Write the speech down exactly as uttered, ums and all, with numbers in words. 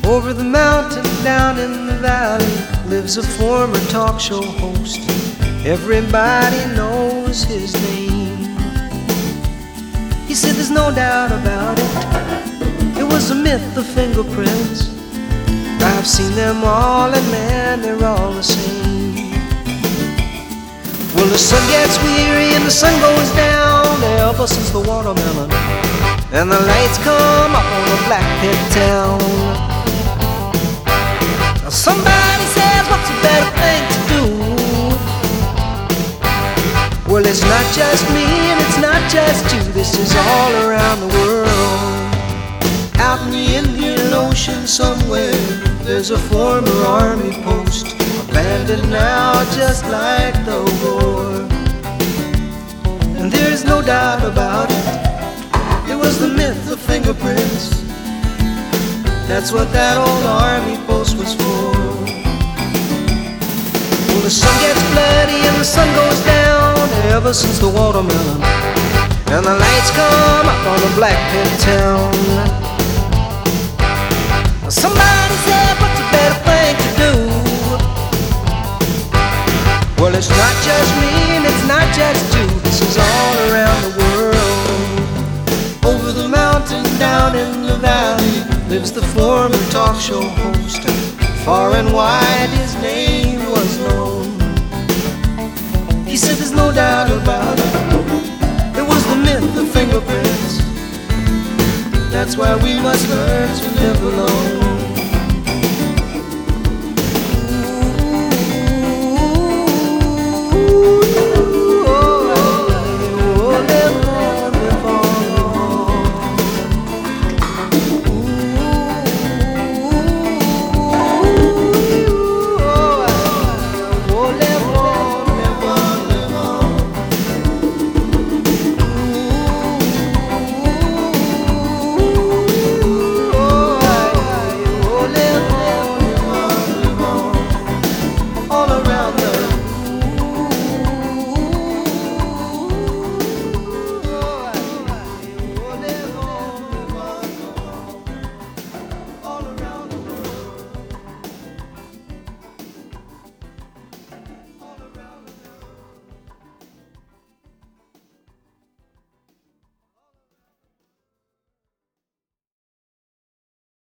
Over the mountain, down in the valley, lives a former talk show host. Everybody knows his name. He said there's no doubt about it, it was a myth, the fingerprints. I've seen them all and man, they're all the same. Well, the sun gets weary and the sun goes down ever since the watermelon, and the lights come up on the Black Pit town. Now somebody says, what's a better thing to do? Well, it's not just me and it's not just you, this is all around the world. Out in the Indian Ocean somewhere, there's a former army post, abandoned now just like the war. And there's no doubt about it, it was the myth of fingerprints. That's what that old army post was for. Well, the sun gets bloody and the sun goes down ever since the watermelon, and the lights come up on the Black Pit town. Somebody said, what's a better thing to do? Well, it's not just me and it's not just you, this is all around the world. Over the mountain, down in the valley, lives the former talk show host. Far and wide his name was known. He said there's no doubt about it, it was the myth of fingerprints. That's why we must learn to live alone.